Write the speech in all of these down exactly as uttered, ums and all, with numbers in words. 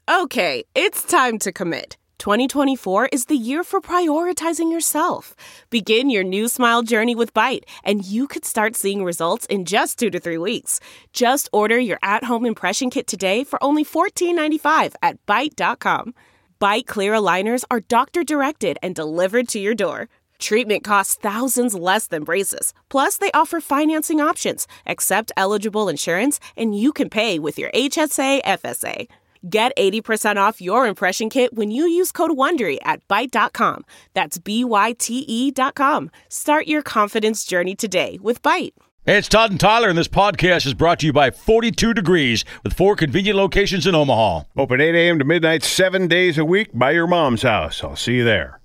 Okay, it's time to commit. twenty twenty-four is the year for prioritizing yourself. Begin your new smile journey with Byte, and you could start seeing results in just two to three weeks. Just order your at-home impression kit today for only fourteen ninety-five at byte dot com. Byte clear aligners are doctor-directed and delivered to your door. Treatment costs thousands less than braces. Plus, they offer financing options, accept eligible insurance, and you can pay with your H S A F S A. Get eighty percent off your impression kit when you use code WONDERY at byte dot com. That's B Y T E dot com. Start your confidence journey today with Byte. Hey, it's Todd and Tyler, and this podcast is brought to you by forty-two Degrees, with four convenient locations in Omaha. Open eight a.m. to midnight, seven days a week by your mom's house. I'll see you there.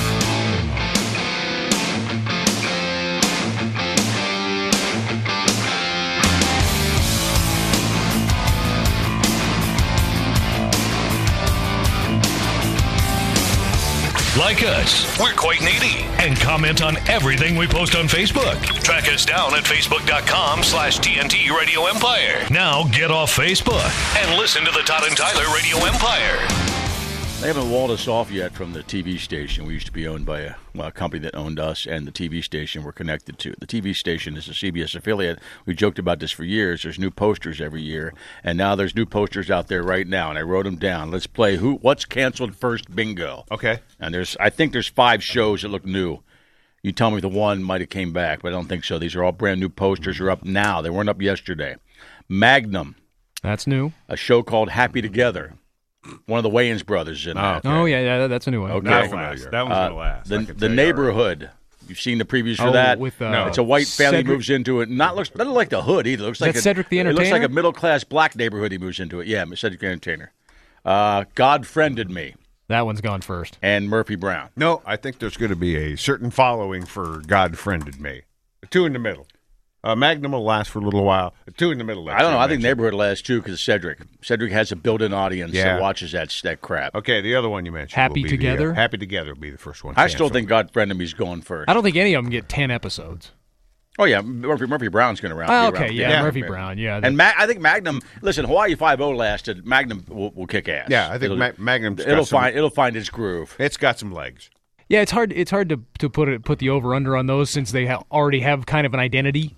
Like us, we're quite needy, and comment on everything we post on Facebook. Track us down at facebook.com slash TNT Radio Empire. Now get off Facebook and listen to the Todd and Tyler Radio Empire. They haven't walled us off yet from the T V station. We used to be owned by a, well, a company that owned us, and the T V station we're connected to. The T V station is a C B S affiliate. We joked about this for years. There's new posters every year, and now there's new posters out there right now, and I wrote them down. Let's play who what's canceled first bingo. Okay. And there's I think there's five shows that look new. You tell me the one might have came back, but I don't think so. These are all brand new posters. Are up now. They weren't up yesterday. Magnum. That's new. A show called Happy Together. One of the Wayans brothers in oh, that. Okay. Oh, yeah, yeah, that's a new one. Okay. That, last. that one's uh, going to last. The, the Neighborhood. You've seen the previews for oh, that? With, uh, no. It's a white family Cedric, moves into it. Not looks doesn't look like the Hood either. It looks is like that a, Cedric the Entertainer? It looks like a middle-class black neighborhood he moves into it. Yeah, Cedric the Entertainer. Uh, God Friended Me. That one's gone first. And Murphy Brown. No, I think there's going to be a certain following for God Friended Me. A two in the middle. Uh, Magnum will last for a little while. A two in the middle. I don't know. I think Neighborhood lasts too because Cedric. Cedric has a built-in audience yeah. that watches that that crap. Okay, the other one you mentioned. Happy will be Together? The, uh, Happy Together will be the first one. I still canceled. think God Friended Me's going first. I don't think any of them get ten episodes. Oh, yeah. Murphy, Murphy Brown's going to round. Oh, okay, around yeah, yeah, Murphy Brown, yeah. And Ma- I think Magnum, listen, Hawaii Five-O lasted. Magnum will, will kick ass. Yeah, I think it'll, Ma- Magnum's it'll got some, find it'll find its groove. It's got some legs. Yeah, it's hard. It's hard to to put it put the over under on those since they ha- already have kind of an identity.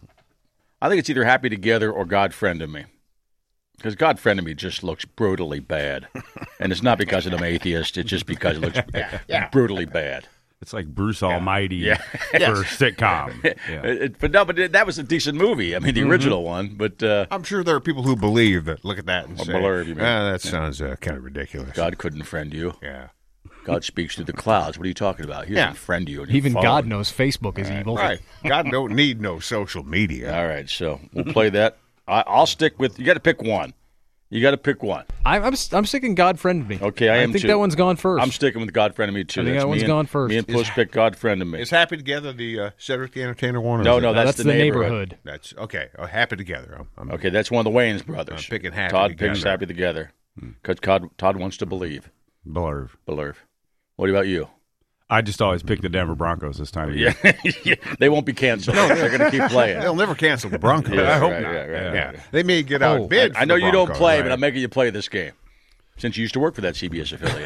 I think it's either Happy Together or God Friended Me. Because God Friended Me just looks brutally bad. And it's not because I'm atheist. It's just because it looks yeah, yeah. brutally bad. It's like Bruce Almighty yeah. for yes. sitcom. Yeah. It, but no, but that was a decent movie. I mean, the mm-hmm. original one. But uh, I'm sure there are people who believe that. Look at that and say, blurb, you mean. ah, that sounds uh, kind of ridiculous. God couldn't friend you. Yeah. God speaks through the clouds. What are you talking about? He yeah. doesn't friend you. Even phone. God knows Facebook is right. evil. Right. God don't need no social media. All right, so we'll play that. I, I'll stick with. You got to pick one. You got to pick one. I, I'm I'm sticking God Friended Me. Okay, I, I am think too. that one's gone first. I'm sticking with God Friended Me too. I think that's that one's and, gone first. Me and Puss pick God Friended Me. Is Happy Together the uh, Cedric the Entertainer one? Or no, is no, it? that's, that's the, the neighborhood. neighborhood. That's okay. Oh, Happy Together. I'm, I'm, okay, that's one of the Wayans brothers. I'm picking Happy Todd Together. picks Happy Together because Todd, Todd wants to believe. Blurb. Blurb. What about you? I just always pick the Denver Broncos this time of year. Yeah, they won't be canceled. No, they're going to keep playing. They'll never cancel the Broncos. Yeah, I hope right, not. Right, right, yeah. right. They may get outbid. Oh, I, I know you don't play, right. but I'm making you play this game since you used to work for that C B S affiliate.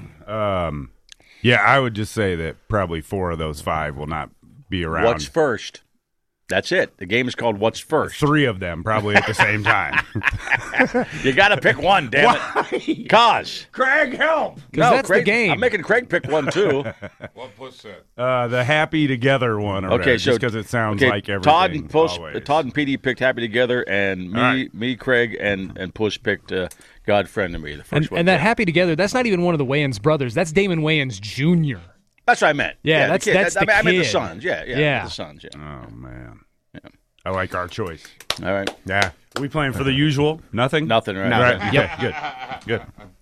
um, yeah, I would just say that probably four of those five will not be around. What's first? That's it. The game is called What's First. Three of them probably at the same time. You got to pick one, damn Why? it. Cause. Craig, help. No, that's Craig, the game. I'm making Craig pick one, too. What puts that? Uh, the Happy Together one. Okay, okay, so just because it sounds okay, like everything. Todd and Puss, always. Todd and P D picked Happy Together, and me, right. me, Craig, and and Puss picked uh, God Friended Me. The first And, one. and that Happy Together, that's not even one of the Wayans brothers. That's Damon Wayans Junior That's what I meant. Yeah, the that's- kid. that's I, the I meant the kid. sons. Yeah, yeah, Yeah. the sons. Yeah. Oh man, Yeah. I like our choice. All right. Yeah. Are we playing for the usual? Nothing. Nothing. Right. Right. Right. Yep. Good.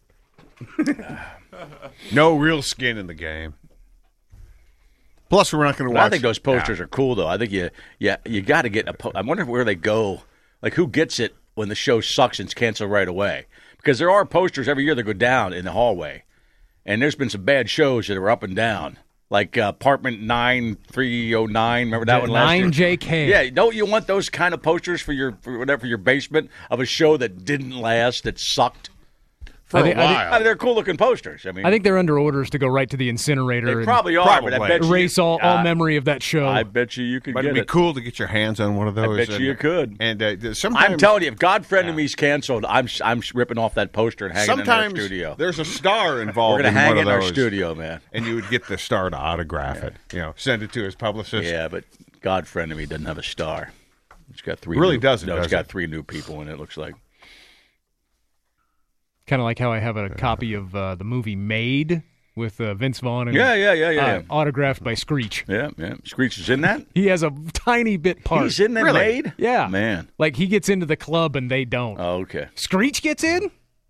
Good. No real skin in the game. Plus, we're not going to But watch. I think those posters are cool, though. I think you, yeah, you got to get a. Po- I wonder where they go. Like, who gets it when the show sucks and it's canceled right away? Because there are posters every year that go down in the hallway, and there's been some bad shows that are up and down. Like uh, Apartment nine three oh nine, remember that one last year? nine J K. Yeah, don't you want those kind of posters for your for whatever for your basement of a show that didn't last, that sucked? for I a think- I think- while. I mean, they're cool-looking posters. I mean, I think they're under orders to go right to the incinerator they and probably are, Probably. but I bet you, erase all, all I- memory of that show. I bet you you could But get it'd be it. cool to get your hands on one of those. I bet you you could. And uh, sometimes I'm telling you, if God Friend of Me's canceled, I'm I'm ripping off that poster and hanging sometimes it in our studio. there's a star We're involved going to in hang one it of in our those, studio, man. and you would get the star to autograph it. You know, send it to his publicist. Yeah, but God Friend of Me doesn't have a star. It's got three. Really new, doesn't, No, does it's got it? three new people in it. Looks like. Kind of like how I have a copy of uh, the movie Made with uh, Vince Vaughn and Yeah, yeah, yeah, yeah. uh, yeah. autographed by Screech. Yeah, yeah. Screech is in that. He has a tiny bit part. He's in that Really? Made. Yeah. man. Like he gets into the club and they don't. Oh, okay. Screech gets in?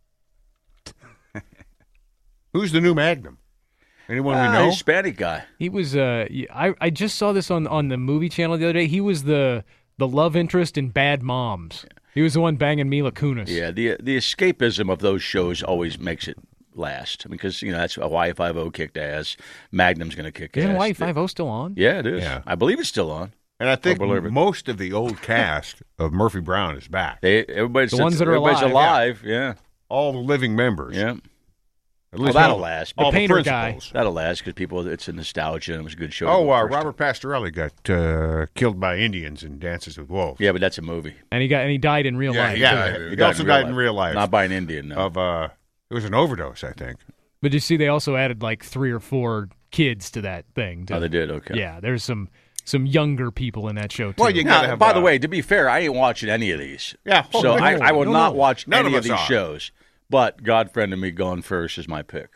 Who's the new Magnum? Anyone we Ah, know? Hispanic guy. He was uh I, I just saw this on, on the movie channel the other day. He was the the love interest in Bad Moms. He was the one banging Mila Kunis. Yeah, the the escapism of those shows always makes it last. I mean, because you know that's Hawaii Five-O kicked ass. Magnum's going to kick Isn't ass. Hawaii Five-O still on? Yeah, it is. Yeah. I believe it's still on. And I think Oh, believe it. most of the old cast of Murphy Brown is back. They everybody's The ones that are everybody's alive, alive. Yeah, All the living members. yeah. At Well, least that'll all, last. all The painter guy. principals. That'll last because people. It's a nostalgia and it was a good show. Oh, the uh, first Robert Pastorelli got uh, killed by Indians in Dances with Wolves. Yeah, but that's a movie. And he got and he died in real Yeah, life. he yeah. died. He, He died also in died real in life. real life. Not by an Indian. No. Of uh, it was an overdose, I think. But you see they also added like three or four kids to that thing. too. Oh, they did. Okay. Yeah, there's some some younger people in that show too. Well, you Now, gotta have, by the uh, way, to be fair, I ain't watching any of these. Yeah. Oh, So no, I, I will no, not no. watch None any of of, us these are. shows. But God Friend of Me Gone First is my pick.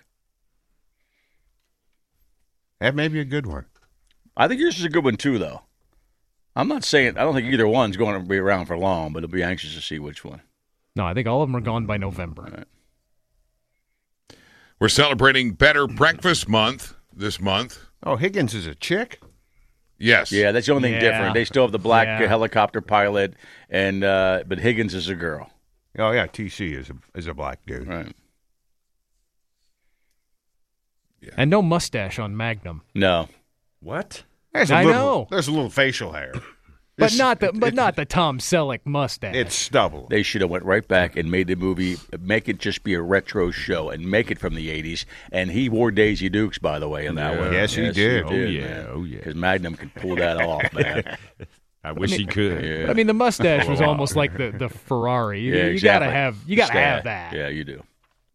That may be a good one. I think yours is a good one too, though. I'm not saying I don't think either one's going to be around for long, but I'll be anxious to see which one. No, I think all of them are gone by November. We're celebrating Better Breakfast Month this month. Oh, Higgins is a chick? Yes. Yeah, that's the only thing Yeah. different. They still have the black Yeah. helicopter pilot, and uh, but Higgins is a girl. Oh, yeah, T C is a, is a black dude. Right. And no mustache on Magnum. No. What? There's a I little, know. There's a little facial hair. But This- not the but it- not the Tom Selleck mustache. It's stubble. They should have went right back and made the movie, make it just be a retro show and make it from the eighties. And he wore Daisy Dukes, by the way, in that Yeah. one. Yes, he did. Oh, yeah. Oh, yeah. Because Magnum could pull that off, man. I wish he could. Yeah. I mean, the mustache was almost like the, the Ferrari. You, Yeah, you exactly. gotta have you gotta Sta- have that. Yeah, you do.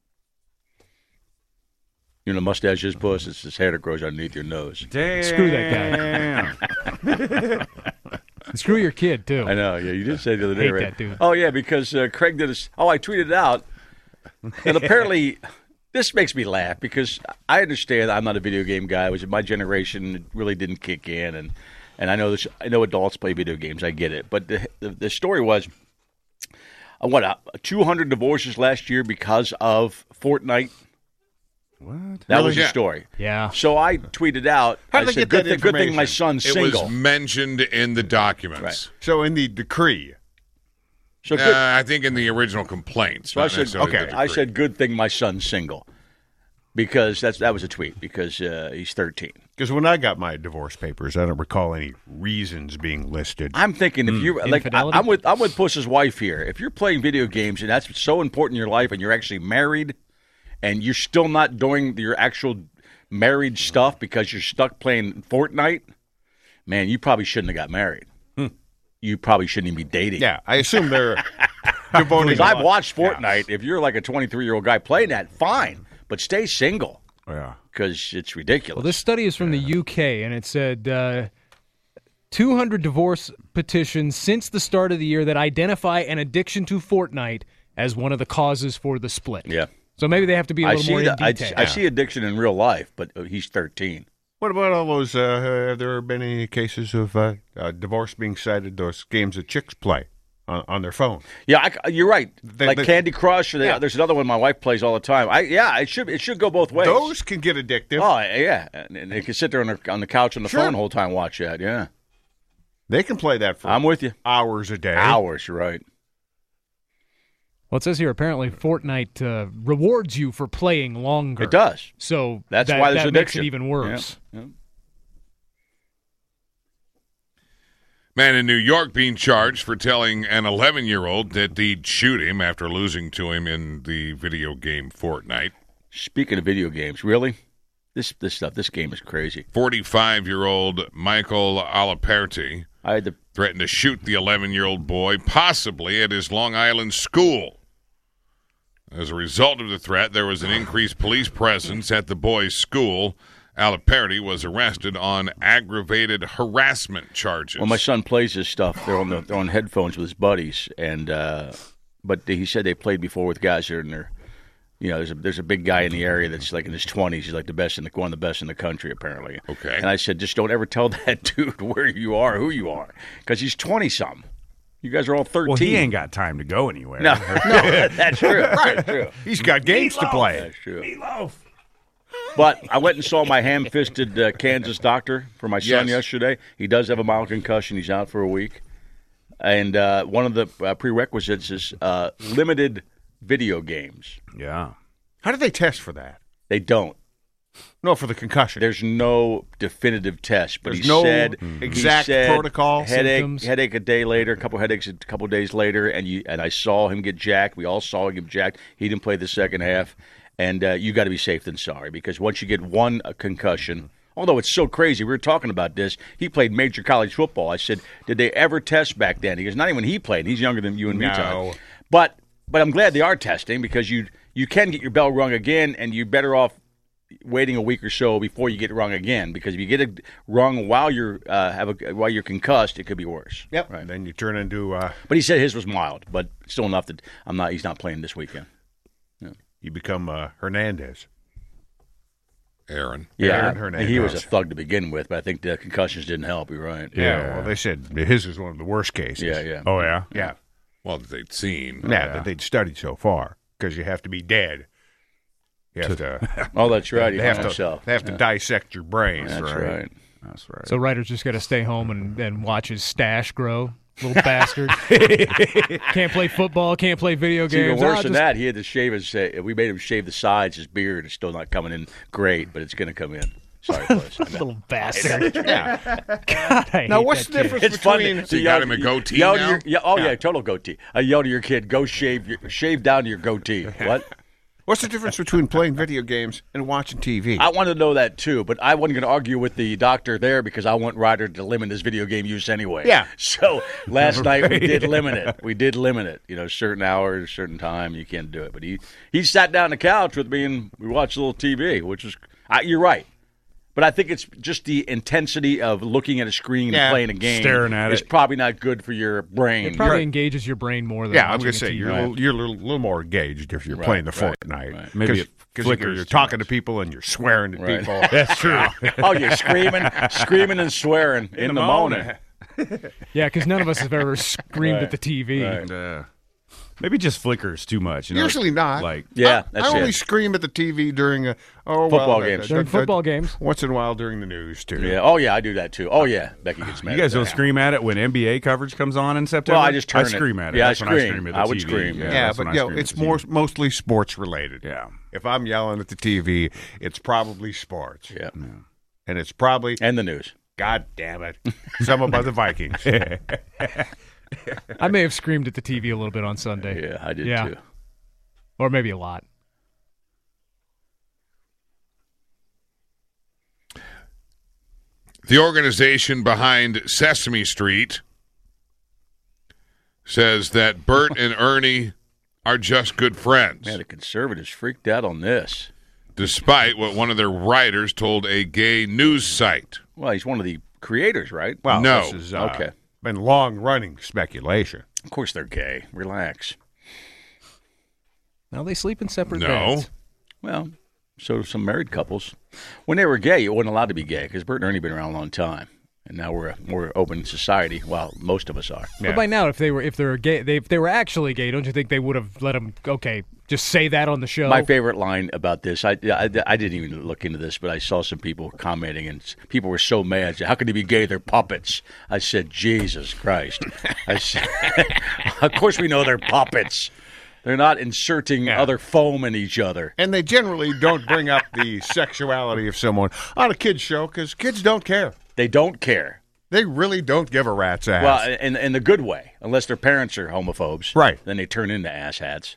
You know, mustache is puss. It's this hair that grows underneath your nose. Damn. Screw that guy. Screw your kid too. I know. Yeah, you did say the other day, Hate right? that dude. Oh yeah, because uh, Craig did this. Oh, I tweeted it out, and apparently, this makes me laugh because I understand I'm not a video game guy. It was my generation; it really didn't kick in, and and I know this. I know adults play video games. I get it, but the the, the story was, uh, what, uh, two hundred divorces last year because of Fortnite. What? That Really? was the Yeah. story. Yeah. So I tweeted out. How I did they said, get good, that thing, good thing my information? son's It single. was mentioned in the documents. Right. So in the decree, so Uh, good, I think in the original complaints. So I not said, necessarily okay, the I decree. said, good thing my son's single, because that's that was a tweet because uh, he's thirteen. because when I got my divorce papers, I don't recall any reasons being listed. I'm thinking if you're like, I, Infidelity? I'm with I'm with Puss's wife here. If you're playing video games and that's so important in your life, and you're actually married, and you're still not doing your actual married stuff because you're stuck playing Fortnite, man, you probably shouldn't have got married. You probably shouldn't even be dating. Yeah, I assume they're devoting. Because a I've lot- watched Yeah. Fortnite. If you're like a twenty-three year old guy playing that, fine, but stay single Yeah. because it's ridiculous. Well, this study is from the U K, and it said uh, two hundred divorce petitions since the start of the year that identify an addiction to Fortnite as one of the causes for the split. yeah. So maybe they have to be a I little see, more the, in I, detail. I see addiction in real life, but he's thirteen. What about all those? Uh, have there been any cases of uh, uh, divorce being cited? Those games that chicks play on, on their phone. Yeah, I, you're right. They- like they- Candy Crush. Or the, Yeah. There's another one my wife plays all the time. I yeah, it should it should go both ways. Those can get addictive. Oh yeah, and, and they can sit there on the, on the couch on the Sure. phone the whole time watch that. Yeah, They can play that for I'm with you. hours a day. Hours, you're right. Well, it says here apparently Fortnite uh, rewards you for playing longer. It does. So That's that, why there's that makes it addiction. even worse. Yeah, yeah. Man in New York being charged for telling an eleven-year-old that he'd shoot him after losing to him in the video game Fortnite. Speaking of video games, really? This this stuff, this game is crazy. forty-five-year-old Michael Aliperti I had to, threatened to shoot the eleven-year-old boy, possibly at his Long Island school. As a result of the threat, there was an increased police presence at the boy's school. Aliperti was arrested on aggravated harassment charges. Well, my son plays this stuff. They're on the, they're on headphones with his buddies, and uh, but he said they played before with guys that are in their, you know, there's a there's a big guy in the area that's like in his twenties. He's like the best in the one of the best in the country apparently. Okay. And I said, just don't ever tell that dude where you are, who you are, because he's twenty something. You guys are all thirteen. Well, he ain't got time to go anywhere. No, no, that's true. Right, that's true. He's got games to play. That's true. Meatloaf. But I went and saw my ham-fisted uh, Kansas doctor for my son Yes. yesterday. He does have a mild concussion. He's out for a week. And uh, one of the uh, prerequisites is uh, limited video games. Yeah. How do they test for that? They don't. No, for the concussion. There's no definitive test. But There's he no said, exact he said protocol? Headache, Symptoms? headache a day later, a couple headaches a couple days later, and you and I saw him get jacked. We all saw him get jacked. He didn't play the second half. And uh, you got to be safe than sorry, because once you get one uh, concussion, although it's so crazy, we were talking about this. He played major college football. I said, did they ever test back then? He goes, not even when he played. He's younger than you and me, No. Todd. But but I'm glad they are testing, because you you can get your bell rung again, and you're better off waiting a week or so before you get it rung again, because if you get it rung while you're uh, have a, while you're concussed, it could be worse. Yep. Right. Then you turn into uh, But he said his was mild, but still enough that I'm not. He's not playing this weekend. you become uh, Hernandez. Aaron. Yeah, Aaron Hernandez. and he was a thug to begin with, but I think the concussions didn't help. You're right. Yeah. Yeah. Well, they said his is one of the worst cases. Yeah, yeah. Oh, yeah? Yeah. Well, that they'd seen. Yeah, that they'd studied so far, because you have to be dead. You have to. Oh, that's right. He They have hung to. himself. They have to Yeah. dissect your brains. That's right. That's right. So Ryder's just got to stay home and, and watch his stash grow. Little bastard. Can't play football, can't play video It's even games. worse Ah, than just- that. He had to shave his. Uh, we made him shave the sides. His beard is still not coming in great, but it's going to come in. Sorry, boys. I know. Little bastard. Yeah. God, I Now, hate what's that the kid. difference It's fun. between? To, So you yell- got him a goatee yell to now? your- yeah, oh yeah, total goatee. I yell to your kid, go shave, your, shave down to your goatee. What? What's the difference between playing video games and watching T V? I wanted to know that too, but I wasn't going to argue with the doctor there, because I want Ryder to limit his video game use anyway. Yeah. So last night we did limit it. We did limit it. You know, certain hours, certain time, you can't do it. But he he sat down on the couch with me and we watched a little T V, which is I, you're right. But I think it's just the intensity of looking at a screen Yeah. and playing a game. Staring at is it. probably not good for your brain. It probably You're- engages your brain more than Yeah, I was watching going to a say T V. you're a little, you're a little, little more engaged if you're Right, playing the right, Fortnite. right. Maybe it because flickers you're, you're too talking much. to people and you're swearing at Right. people. That's true. Oh, you're screaming, screaming and swearing in, the, morning. Yeah, because none of us have ever screamed Right, at the T V. right. And, uh, maybe just flickers too much. You know? Usually not. Like, Yeah, I, that's I only it. scream at the T V during a oh, Football well, games. uh, During uh, football uh, games. Once in a while during the news too. Yeah. Oh, yeah, I do that too. Oh, yeah. Becky gets mad. you guys at don't that. scream at it when N B A coverage comes on in September? Well, I just turn I it. scream at it. Yeah, I That's when I scream. scream at the I would T V. scream, Yeah, yeah. Yeah, that's but when I you know, scream at it's the T V. more mostly sports related. Yeah. If I'm yelling at the T V, it's probably sports. Yeah. And it's probably And the news. God damn it, some about the Vikings. I may have screamed at the T V a little bit on Sunday. Yeah, I did Yeah. too. Or maybe a lot. The organization behind Sesame Street says that Bert and Ernie are just good friends, Man, the conservatives freaked out on this. despite what one of their writers told a gay news site. Well, he's one of the creators, right? Well, No. this is uh, Okay. been long running speculation. Of course they're gay. Relax. Now they sleep in separate No. beds. Well, so do some married couples. When they were gay, you weren't allowed to be gay, because Bert and Ernie have been around a long time. And now we're a more open society. Well, most of us are. But by now, if they were if they were gay, they, if they were actually gay, don't you think they would have let them? Okay, just say that on the show. My favorite line about this, I, I, I didn't even look into this, but I saw some people commenting, and s- people were so mad. How can they be gay? They're puppets. I said, Jesus Christ. I said, of course we know they're puppets. They're not inserting other foam in each other. And they generally don't bring up the sexuality of someone on a kid's show because kids don't care. They don't care. They really don't give a rat's ass. Well, in in the good way, unless their parents are homophobes. Right. Then they turn into asshats.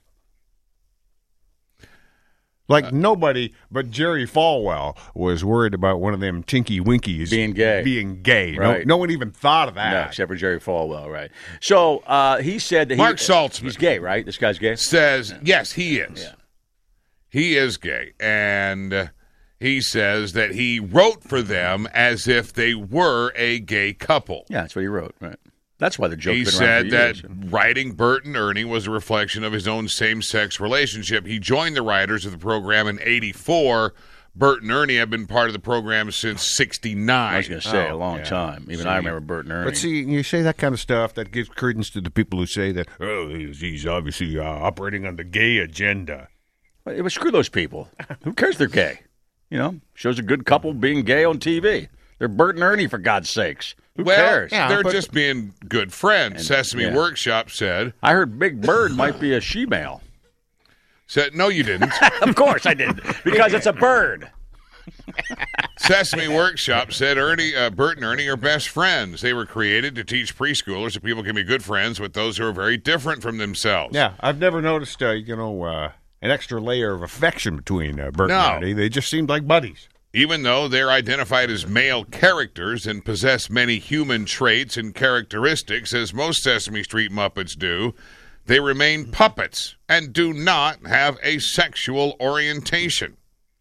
Like nobody but Jerry Falwell was worried about one of them Tinky Winkies Being gay. Being gay. Right. No, no one even thought of that. No, except for Jerry Falwell, right? So uh, he said that he, Mark Saltzman. he's gay, right? This guy's gay. Says, yes, he is. Yeah. He is gay. And uh, he says that he wrote for them as if they were a gay couple. Yeah, that's what he wrote. Right. That's why the joke's He been said around for that years. writing Bert and Ernie was a reflection of his own same-sex relationship. He joined the writers of the program in eighty-four. Bert and Ernie have been part of the program since sixty-nine. I was going to say Oh, a long yeah. time. Even See, I remember Bert and Ernie. But see, you say that kind of stuff, that gives credence to the people who say that, oh, he's, he's obviously uh, operating on the gay agenda. It was screw those people. Who cares they're gay? You know, shows a good couple being gay on T V. They're Bert and Ernie, for God's sakes. Who well, cares? yeah. they're but- just being good friends. And- Sesame yeah. Workshop said, I heard Big Bird might be a she-male. said, no, you didn't. Of course I did, because it's a bird. Sesame Workshop said Ernie, uh, Bert and Ernie are best friends. They were created to teach preschoolers that people can be good friends with those who are very different from themselves. Yeah, I've never noticed, uh, you know, uh, an extra layer of affection between uh, Bert No. and Ernie. They just seemed like buddies. Even though they're identified as male characters and possess many human traits and characteristics, as most Sesame Street Muppets do, they remain puppets and do not have a sexual orientation.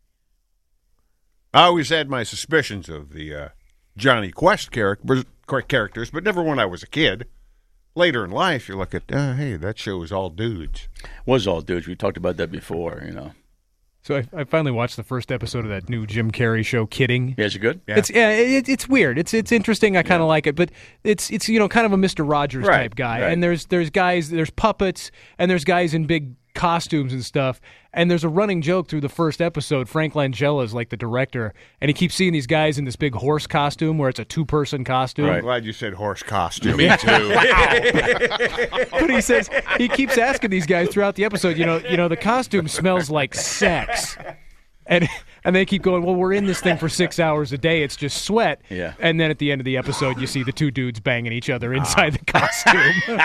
I always had my suspicions of the uh, Johnny Quest characters, characters, but never when I was a kid. Later in life, you look at, uh, hey, that show is all dudes. Was all dudes. We talked about that before, you know. So I, I finally watched the first episode of that new Jim Carrey show, Kidding. Yeah, is it good? Yeah. It's yeah, it, it's weird. It's it's interesting. I kind of like it, but it's it's you know kind of a Mister Rogers Right, type guy. right. And there's there's guys, there's puppets, and there's guys in big costumes and stuff. And there's a running joke through the first episode. Frank Langella is like the director, and he keeps seeing these guys in this big horse costume where it's a two person costume. I'm glad you said horse costume. Me too. But he says he keeps asking these guys throughout the episode, you know, you know, the costume smells like sex. And and they keep going, well, we're in this thing for six hours a day. It's just sweat. Yeah. And then at the end of the episode, you see the two dudes banging each other inside the costume.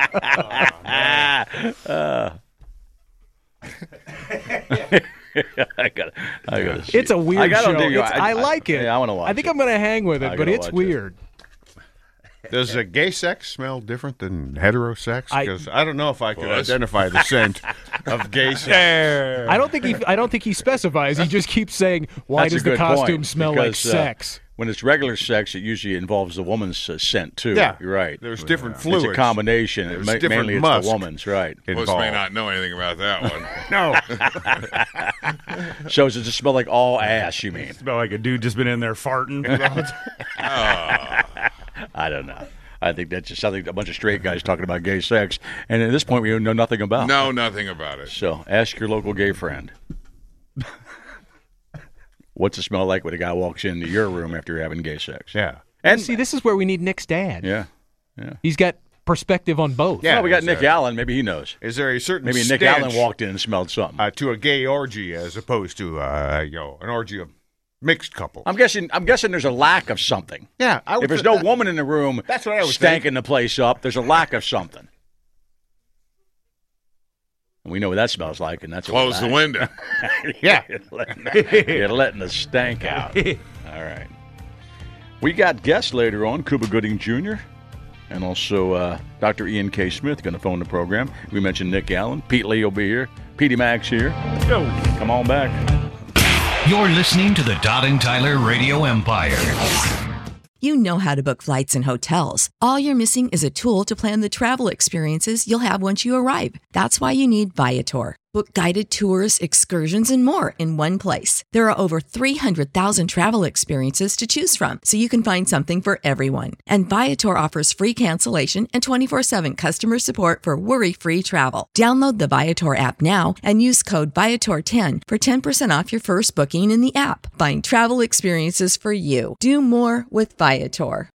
I got I got to see. It's a it. weird I gotta show. do- It's- I, like it. Yeah, I want to watch I think it. I'm going to hang with I it, but gotta it's watch it. weird. Does uh, gay sex smell different than heterosex? I- Because I, don't know if I could Puss. identify the scent of gay sex. I don't think he. I don't think he specifies. He just keeps saying, "Why That's a does the good costume point, smell like because, uh, sex?" When it's regular sex, it usually involves the woman's uh, scent too. Yeah, You're right. There's different It's fluids. a combination. There's Ma- different mainly, it's musk. the woman's. Right. Puss involved. may not know anything about that one. No, So does it just smell like all ass? You mean? Smell like a dude just been in there farting. I don't know. I think that's just something a bunch of straight guys talking about gay sex, and at this point, we know nothing about. No, nothing about it. So ask your local gay friend. What's it smell like when a guy walks into your room after you're having gay sex? yeah. And See, this is where we need Nick's dad. yeah, yeah. He's got perspective on both. Yeah. Well, we got is Nick there- Allen. Maybe he knows. Is there a certain Maybe Nick stench, Allen walked in and smelled something. uh, to a gay orgy as opposed to uh, you know, an orgy of mixed couples? I'm guessing. I'm guessing there's a lack of something. yeah, I would If there's th- no woman in the room, That's what I was stanking the place up. There's a lack of something. And we know what that smells like, and that's what Close the we like. window. Yeah. You're letting, you're letting the stank out. All right. We got guests later on, Cuba Gooding Junior and also uh, Doctor Ian K. Smith going to phone the program. We mentioned Nick Allen. Pete Lee will be here. Petey Max here. Come on back. You're listening to the Todd and Tyler Radio Empire. You know how to book flights and hotels. All you're missing is a tool to plan the travel experiences you'll have once you arrive. That's why you need Viator. Book guided tours, excursions, and more in one place. There are over three hundred thousand travel experiences to choose from, so you can find something for everyone. And Viator offers free cancellation and twenty-four seven customer support for worry-free travel. Download the Viator app now and use code Viator ten for ten percent off your first booking in the app. Find travel experiences for you. Do more with Viator.